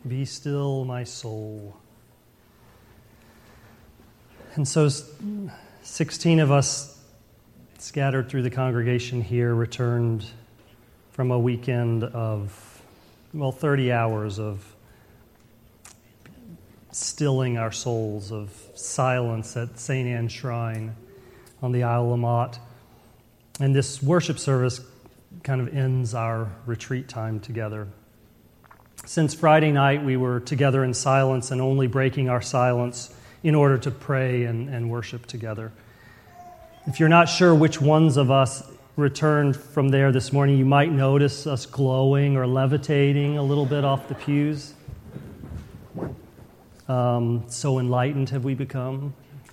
Be still, my soul. And so 16 of us scattered through the congregation here returned from a weekend of, 30 hours of stilling our souls, of silence at St. Anne's Shrine on the Isle of Mott. And this worship service kind of ends our retreat time together. Since Friday night, we were together in silence and only breaking our silence in order to pray and worship together. If you're not sure which ones of us returned from there this morning, you might notice us glowing or levitating a little bit off the pews. So enlightened have we become.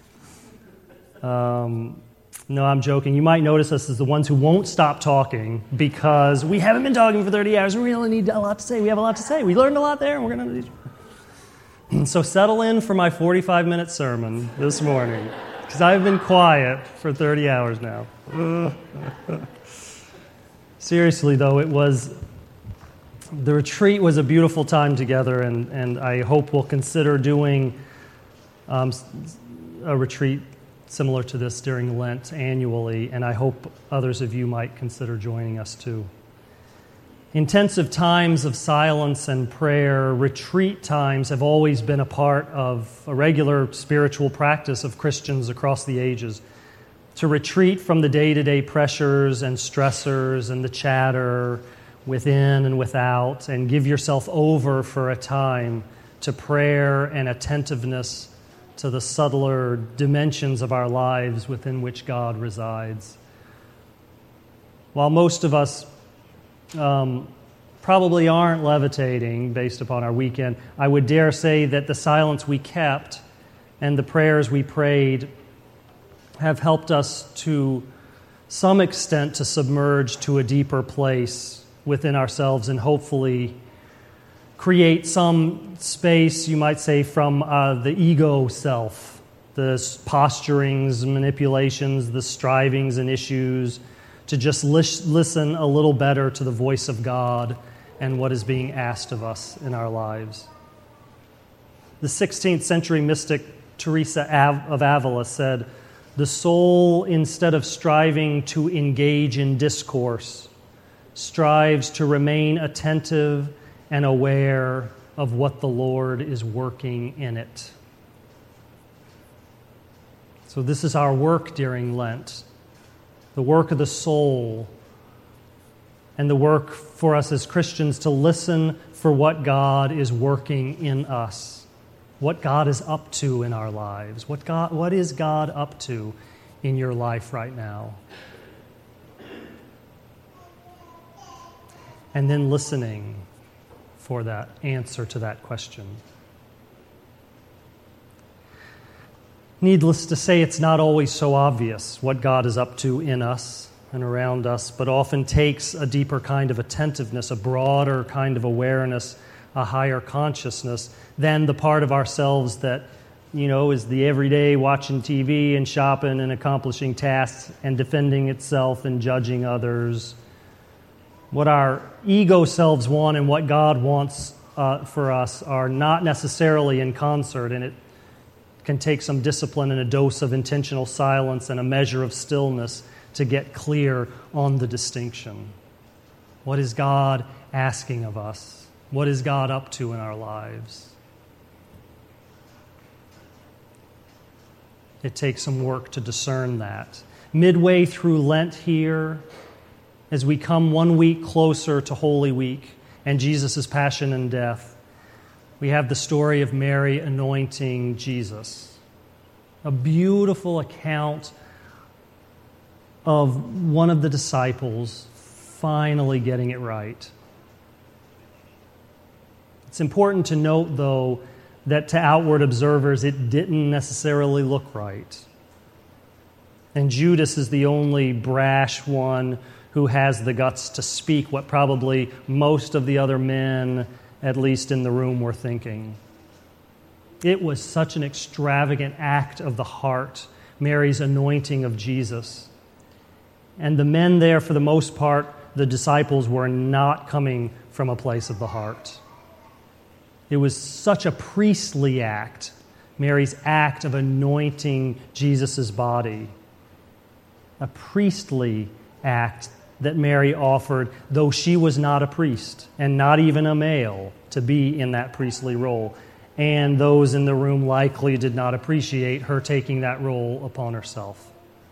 No, I'm joking. You might notice us as the ones who won't stop talking because we haven't been talking for 30 hours. We really need a lot to say. We have a lot to say. We learned a lot there, and we're going to... So settle in for my 45-minute sermon this morning because I've been quiet for 30 hours now. Seriously, though, the retreat was a beautiful time together, and I hope we'll consider doing a retreat similar to this during Lent annually, and I hope others of you might consider joining us too. Intensive times of silence and prayer, retreat times, have always been a part of a regular spiritual practice of Christians across the ages. To retreat from the day-to-day pressures and stressors and the chatter within and without, and give yourself over for a time to prayer and attentiveness to the subtler dimensions of our lives within which God resides. While most of us probably aren't levitating based upon our weekend, I would dare say that the silence we kept and the prayers we prayed have helped us to some extent to submerge to a deeper place within ourselves and hopefully create some space, you might say, from the ego self, the posturings, manipulations, the strivings and issues, to just listen a little better to the voice of God and what is being asked of us in our lives. The 16th century mystic Teresa of Avila said, "The soul, instead of striving to engage in discourse, strives to remain attentive and aware of what the Lord is working in it." So this is our work during Lent, the work of the soul, and the work for us as Christians to listen for what God is working in us, what God is up to in our lives, what is God up to in your life right now. And then listening for that answer to that question. Needless to say, it's not always so obvious what God is up to in us and around us, but often takes a deeper kind of attentiveness, a broader kind of awareness, a higher consciousness than the part of ourselves that, is the everyday watching TV and shopping and accomplishing tasks and defending itself and judging others. What our ego selves want and what God wants for us are not necessarily in concert, and it can take some discipline and a dose of intentional silence and a measure of stillness to get clear on the distinction. What is God asking of us? What is God up to in our lives? It takes some work to discern that. Midway through Lent here, as we come 1 week closer to Holy Week and Jesus' passion and death, we have the story of Mary anointing Jesus. A beautiful account of one of the disciples finally getting it right. It's important to note, though, that to outward observers it didn't necessarily look right. And Judas is the only brash one who has the guts to speak what probably most of the other men, at least in the room, were thinking. It was such an extravagant act of the heart, Mary's anointing of Jesus. And the men there, for the most part, the disciples, were not coming from a place of the heart. It was such a priestly act, Mary's act of anointing Jesus' body. A priestly act that Mary offered, though she was not a priest and not even a male to be in that priestly role. And those in the room likely did not appreciate her taking that role upon herself.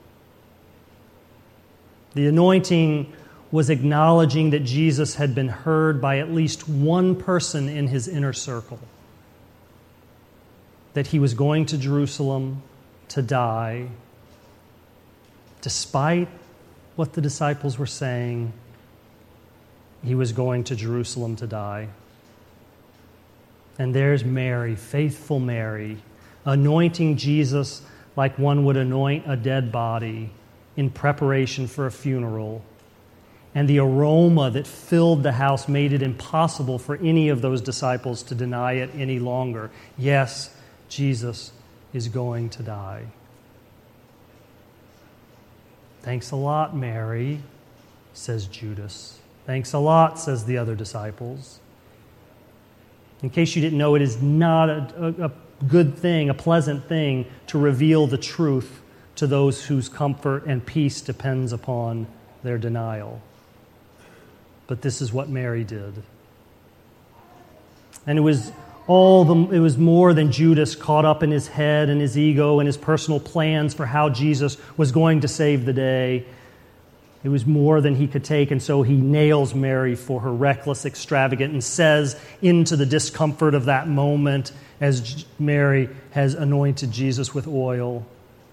The anointing was acknowledging that Jesus had been heard by at least one person in his inner circle, that he was going to Jerusalem to die. Despite what the disciples were saying, he was going to Jerusalem to die. And there's Mary, faithful Mary, anointing Jesus like one would anoint a dead body in preparation for a funeral. And the aroma that filled the house made it impossible for any of those disciples to deny it any longer. Yes, Jesus is going to die. Thanks a lot, Mary, says Judas. Thanks a lot, says the other disciples. In case you didn't know, it is not a good thing, a pleasant thing, to reveal the truth to those whose comfort and peace depends upon their denial. But this is what Mary did. And it was more than Judas caught up in his head and his ego and his personal plans for how Jesus was going to save the day. It was more than he could take, and so he nails Mary for her reckless extravagance and says into the discomfort of that moment as Mary has anointed Jesus with oil,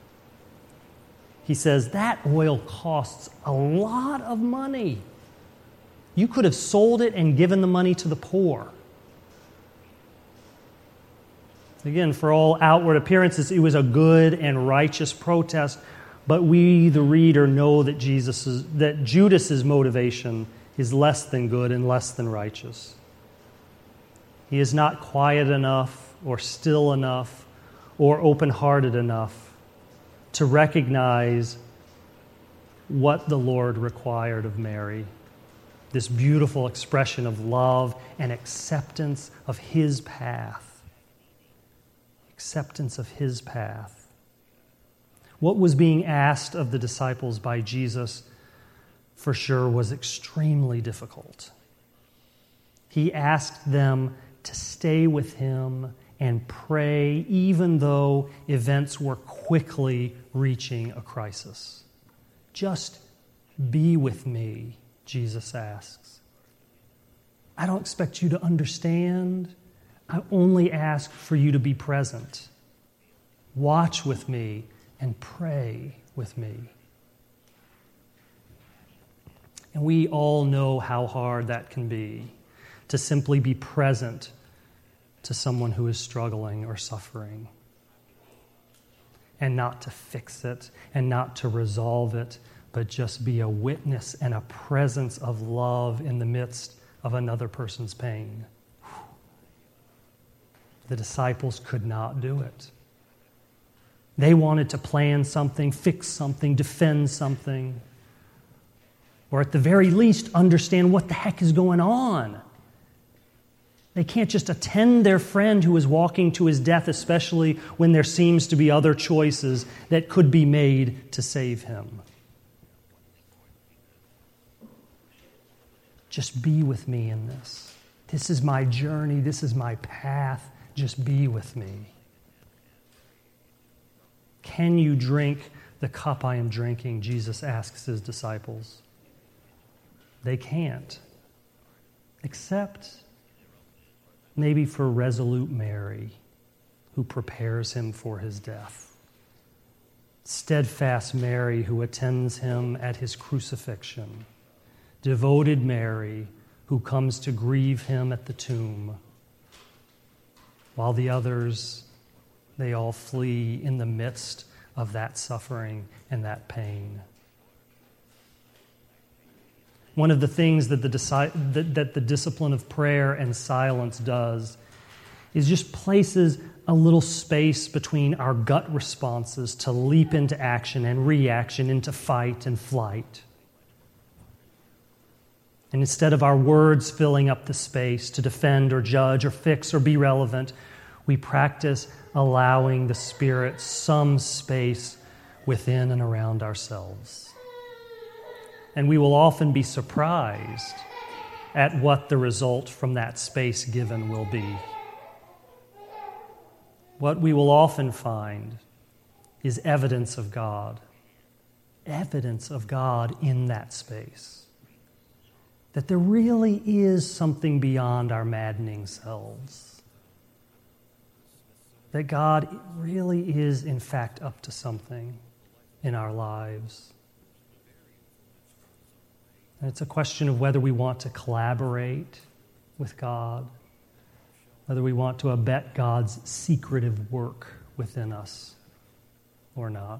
he says, that oil costs a lot of money. You could have sold it and given the money to the poor. Again, for all outward appearances, it was a good and righteous protest, but we, the reader, know that Judas's motivation is less than good and less than righteous. He is not quiet enough or still enough or open-hearted enough to recognize what the Lord required of Mary, this beautiful expression of love and acceptance of his path. Acceptance of his path. What was being asked of the disciples by Jesus, for sure, was extremely difficult. He asked them to stay with him and pray, even though events were quickly reaching a crisis. Just be with me, Jesus asks. I don't expect you to understand. I only ask for you to be present. Watch with me and pray with me. And we all know how hard that can be, to simply be present to someone who is struggling or suffering, and not to fix it and not to resolve it, but just be a witness and a presence of love in the midst of another person's pain. The disciples could not do it. They wanted to plan something, fix something, defend something, or at the very least understand what the heck is going on. They can't just attend their friend who is walking to his death, especially when there seems to be other choices that could be made to save him. Just be with me in this. This is my journey. This is my path. Just be with me. Can you drink the cup I am drinking? Jesus asks his disciples. They can't. Except maybe for resolute Mary, who prepares him for his death. Steadfast Mary, who attends him at his crucifixion. Devoted Mary, who comes to grieve him at the tomb. While the others, they all flee in the midst of that suffering and that pain. One of the things that the discipline of prayer and silence does is just places a little space between our gut responses to leap into action and reaction, into fight and flight. And instead of our words filling up the space to defend or judge or fix or be relevant, we practice allowing the Spirit some space within and around ourselves. And we will often be surprised at what the result from that space given will be. What we will often find is evidence of God in that space. That there really is something beyond our maddening selves. That God really is, in fact, up to something in our lives. And it's a question of whether we want to collaborate with God, whether we want to abet God's secretive work within us or not.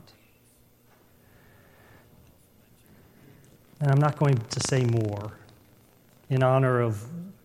And I'm not going to say more. In honor of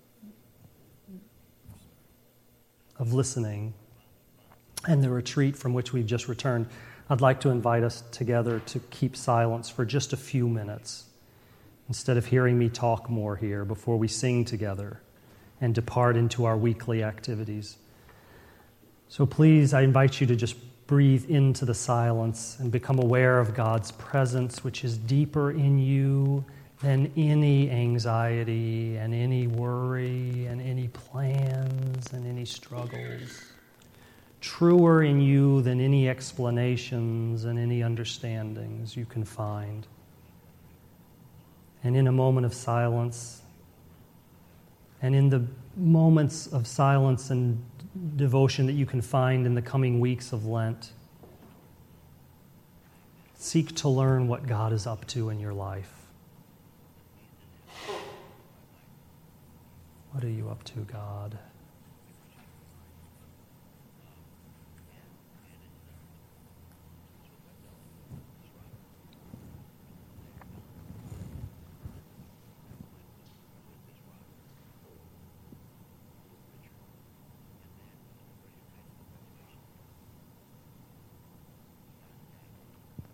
listening and the retreat from which we've just returned, I'd like to invite us together to keep silence for just a few minutes instead of hearing me talk more here before we sing together and depart into our weekly activities. So please, I invite you to just breathe into the silence and become aware of God's presence, which is deeper in you than any anxiety and any worry and any plans and any struggles. Truer in you than any explanations and any understandings you can find. And in a moment of silence, and in the moments of silence and devotion that you can find in the coming weeks of Lent, seek to learn what God is up to in your life. What are you up to, God?